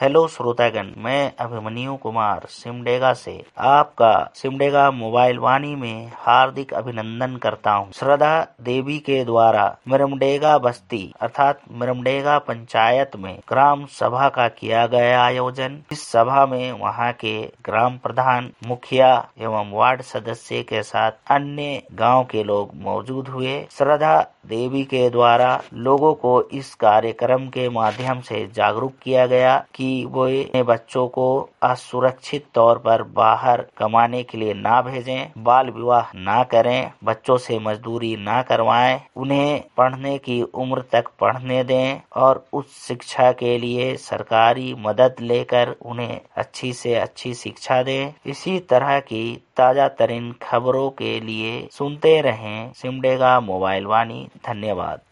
Hello श्रोतागण, मैं अभिमन्यु कुमार सिमडेगा से आपका सिमडेगा मोबाइल वाणी में हार्दिक अभिनंदन करता हूं। श्रद्धा देवी के द्वारा मिरमडेगा बस्ती अर्थात मिरमडेगा पंचायत में ग्राम सभा का किया गया आयोजन। इस सभा में वहां के ग्राम प्रधान, मुखिया एवं वार्ड सदस्य के साथ अन्य गांव के लोग मौजूद हुए। श्रद्धा देवी के द्वारा लोगों को इस कार्यक्रम के माध्यम से जागरूक किया गया कि वो अपने बच्चों को असुरक्षित तौर पर बाहर कमाने के लिए ना भेजें, बाल विवाह ना करें, बच्चों से मजदूरी ना करवाएं, उन्हें पढ़ने की उम्र तक पढ़ने दें और उच्च शिक्षा के लिए सरकारी मदद लेकर उन्हें अच्छी से अच्छी शिक्षा दें। इसी तरह की ताजा तरीन खबरों के लिए सुनते रहें सिमडेगा मोबाइल वाणी। धन्यवाद।